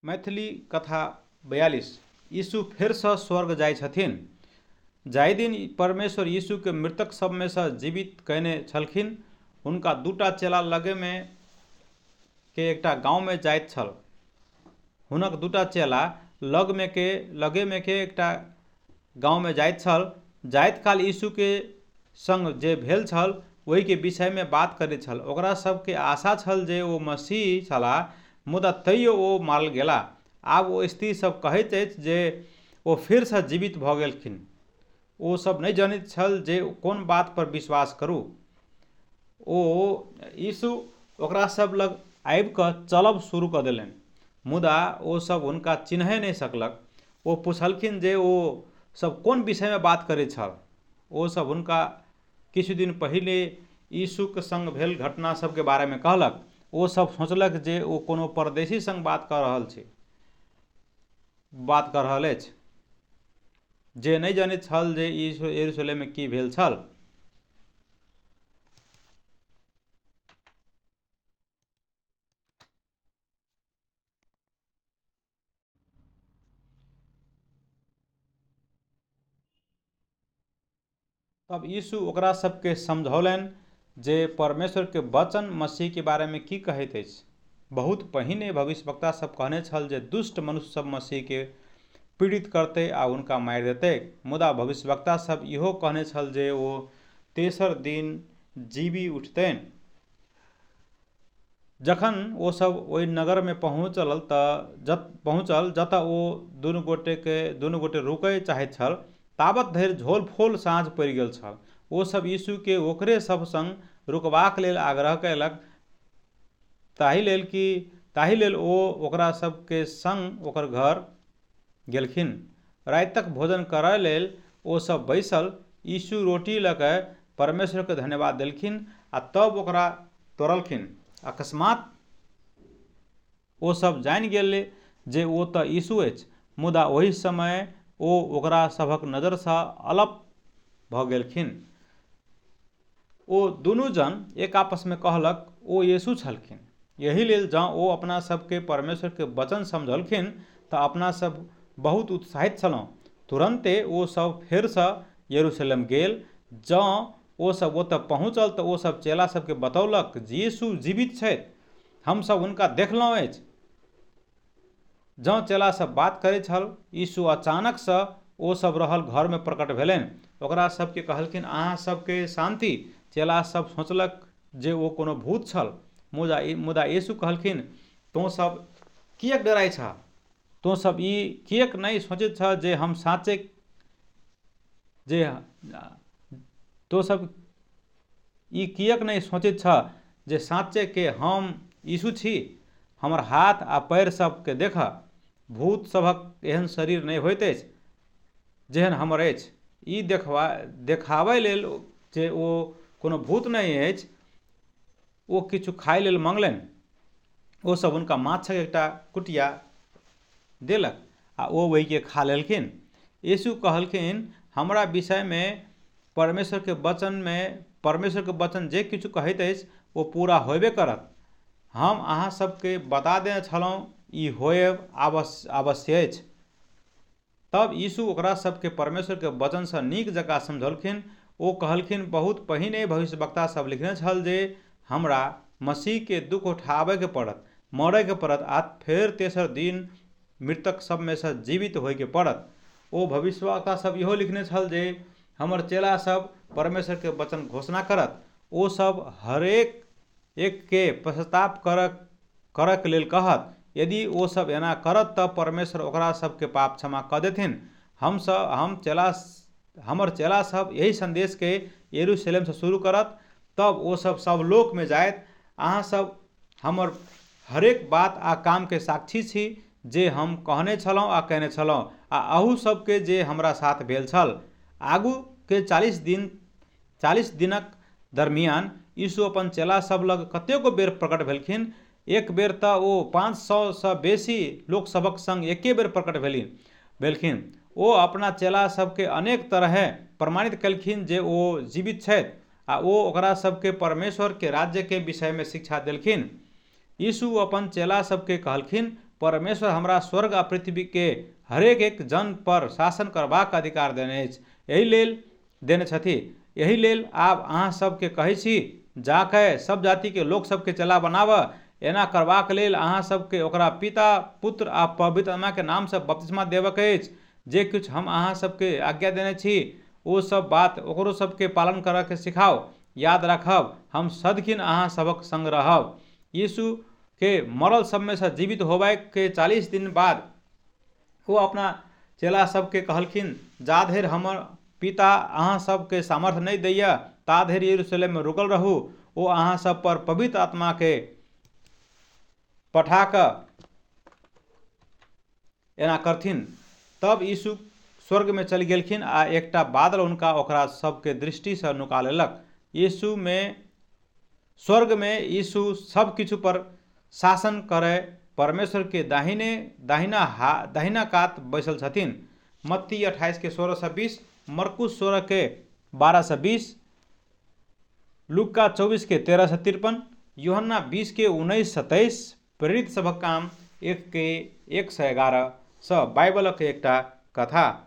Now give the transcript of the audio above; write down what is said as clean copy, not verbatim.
मैथिली कथा 42। यीशु फिर से स्वर्ग जाय छथिन। जाहि दिन परमेश्वर यीशु के मृतक सब में से जीवित कयने छलखिन, हुनका दूटा चेला लगे में के एकटा गाँव में जाइत छल। हुनक दूटा चेला लगे में के एकटा गाँव में जाइत छल। जाइत काल यीशु के संग जे भेल छल ओहि के विषय में बात करैत छल। ओकरा सबके आशा छल जे ओ मसीह छलाह, मुदा तैयो ओ मारल गेला। आब ओ स्त्री सब कहैत अछि जे ओ फिर से जीवित भऽ गेलखिन। ओ सब नहीं जानैत छल जे कोन बात पर विश्वास करू। यीशु ओकरा सब लग आबि कऽ चलब शुरू कऽ देलनि, मुदा ओ सब हुनका चिन्है नहीं सकलक। ओ पुछलखिन जे ओ सब कोन विषय में बात करैत छल। ओ सब हुनका किछु दिन पहिले यीशु के संग भेल घटना सब के बारे में कहलक। ओ सब सोचलक जे ओ कोनो परदेशी संग बात कऽ रहल अछि, जे नहीं जानैत छल जे यरूशलेम में की भेल छल। तब यीशु ओकरा सबके समझौलनि जे परमेश्वर के वचन मसीह के बारे में की कहैत अछि। बहुत पहिने भविष्यवक्ता सब कहने छल जे दुष्ट मनुष्य सब मसीह के पीड़ित करते आ उनका मारि देते। मुदा भविष्यवक्ता सब इहो कहने छल जे ओ तेसर दिन जीवी उठतैन। जखन ओ सब ओहि नगर में पहुँचल जतऽ ओ दुनू गोटे रुकय चाहैत छल, ताबत धरि झोल फोल साँझ पड़ि गेल छल। ओ सब यीशु के ओकरे सब संग रुकबाक लेल आग्रह कयलक। ताहि लेल ओ ओकरा सब के संग ओकर घर गेलखिन। रातिक भोजन करय लेल ओ सब बैसल। यीशु रोटी लऽ कऽ परमेश्वर के धन्यवाद देलखिन आ तब ओकरा तोड़लखिन। अकस्मात ओ सब जानि गेलै जे ओ तऽ यीशु अछि, मुदा ओहि समय ओ ओकरा सभक नजर सँ अलग भऽ गेलखिन। ओ दुनू जन एक आपस में कहलक, ओ यीशु छलखिन। यही लेल जँ ओ अपना सबके परमेश्वर के वचन समझलखिन तऽ अपना सब बहुत उत्साहित छलहुँ। तुरंते ओ सब फेर सँ यरूशलेम गेल। जँ ओ सब ओतऽ पहुँचल तऽ ओ सब चेला सबके बतौलक जे यीशु जीवित छथि, हमसब हुनका देखलहुँ अछि। जँ चेला सब बात करैत छल, यीशु अचानक सँ ओ सब रहल घर में प्रकट भेलनि। ओकरा सबके कहलखिन, अहाँ सबके शांति। चेला सब सोचलक जे ओ कोनो भूत छल, मुदा यीशु कहलखिन, तोँ सब किएक डराइ छह? तोँ सब ई किएक नहीं सोचैत छह जे हम साँचे के हम यीशु छी? हमर हाथ आ पैर सब के देखह। भूत सभक एहन शरीर नहीं होइत अछि जेहन हमर अछि। ई देखाबय लेल जे ओ कोनो भूत नहीं अछि, ओ किछु खाय लेल मंगलनि। ओ सब हुनका माछक एकटा कुटिया देलक आ ओ ओहि के खा लेलखिन। यीशु कहलखिन, हमरा विषय में परमेश्वर के वचन जे किछु कहैत अछि ओ पूरा होबे करत। हम अहाँ सबके बता देने छलहुँ, ई होयब आवश्य अछि। तब यीशु ओकरा सबके परमेश्वर के वचन सँ नीक जकाँ समझौलखिन। ओ कहलखिन, बहुत पहिने भविष्यवक्ता सब लिखने छल जे हमरा मसीह के दुख उठाबय के पड़त, मरय के पड़त आ फेर तेसर दिन मृतक सब में से जीवित होय के पड़त। ओ भविष्यवक्ता सब इहो लिखने छल जे हमर चेला सब परमेश्वर के वचन घोषणा करत। ओ सब हरेक एक के पश्चाताप करक लेल कहत। यदि ओ सब एना करत तऽ परमेश्वर ओकरा सब के पाप क्षमा कऽ देथिन। हमर चेला सब यही संदेश के यरूशलेम से शुरू करत, तब ओ सब लोक में जायत। अहाँ सब हमर हरेक बात आ काम के साक्षी छी जे हम कहने छलहुँ आ कहने छलहुँ, आ अहू सबके जे हमरा साथ भेल छल। आगू के 40 दिनक दरमियान यीशु अपन चेला सब लग कतेको बेर प्रकट भेलखिन। एक बेर तऽ ओ 500 सँ बेसी लोक सभक संग एके बेर प्रकट भेलखिन। ओ अपना चेला सबके अनेक तरहे प्रमाणित केलखिन जे ओ जीवित छथि, आ ओ ओकरा सबके परमेश्वर के राज्य के विषय में शिक्षा देलखिन। यीशु अपन चेला सबके कहलखिन, परमेश्वर हमरा स्वर्ग आ पृथ्वी के हरेक एक जन पर शासन करबाक अधिकार देने अछि, एहि लेल देने छथि। एहि लेल आब अहाँ सबके कहै छी, जाकऽ सब जाति के लोक सबके चेला बनाबऽ। एना करबाक लेल अहाँ सबके ओकरा पिता, पुत्र आ पवित्र आत्मा के नाम से बपतिस्मा देबक अछि। जे कुछ हम अहाँ सबके आज्ञा देने छी ओ सब बात ओकरो सबके पालन करऽ के सिखाओ। याद रखब, हम सदखिन अहाँ सबक संग रहब। यीशु के मरल सब में से जीवित होबय के 40 दिन बाद वो अपना चेला सबके कहलखिन, जा धरि हमर पिता अहाँ सबके सामर्थ्य नहीं दैया ता धरि यरूशलेम में रुकल रहू। वो अहाँ सब पर पवित्र आत्मा के पठा कऽ एना करथिन। तब यीशु स्वर्ग में चलि गेलखिन आ एकटा बादल हुनका ओकरा सबके दृष्टि से नुका लेलक। स्वर्ग में यीशु सब किछु पर शासन करे परमेश्वर के दाहिना कात बैसल छथिन। मत्ती 28 के 16 से 20, मरकुस 16 के 12 से 20, लुका 24 के 13 से 53, यूहन्ना 20 के 19 से 23, प्रेरित सबक काम 1 के 1 से 11 से बाइबल के एकटा कथा।